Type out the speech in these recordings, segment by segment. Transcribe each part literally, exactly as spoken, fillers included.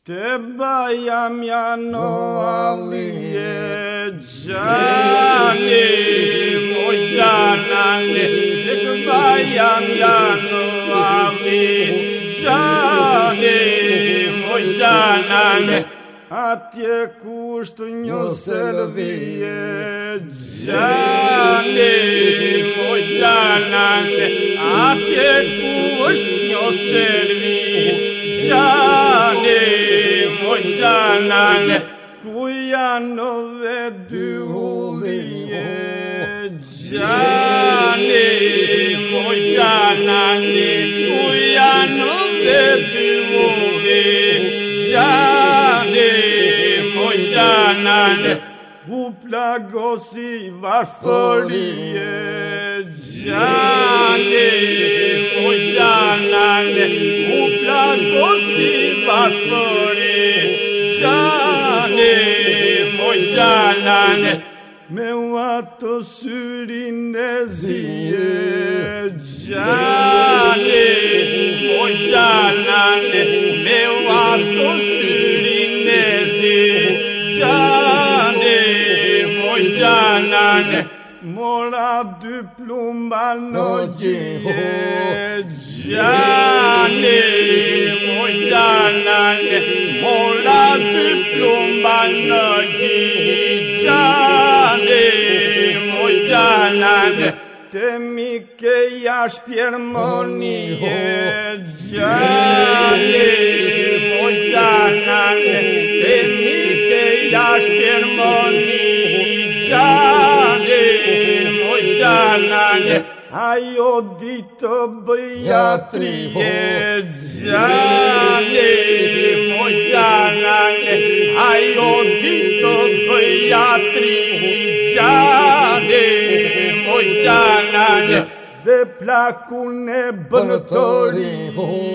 Te baia mea noalie Gianni Mojanane Te baia mea noalie Gianni Mojanane A tie custo njo servie Gianni Mojanane A tie custo njo servie Gianni Mojanane Cuyano de dulie Gianni Mojanane Cuyano de dulie Gianni Mojanane Uplagosi varforie Gianni Mojanane Uplagosi varforie Gianni Mojanane Meu ato surinesie Gianni Mojanane Meu ato surinesie Gianni Mojanane Mora du plumanogie Gianni Mojanane Mora du plumanogie Gianni Mojanane Temi che iași piermonie Gianni Mojanane Temi che iași piermonie Gianni Mojanane Ai odito băiatrie Gianni Mojanane Ai odito băiatrie Gianni Mojanane De placune bănătorii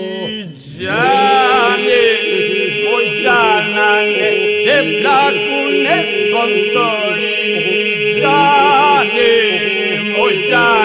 Gianni Mojanane De placune bănătorii Gianni Mojanane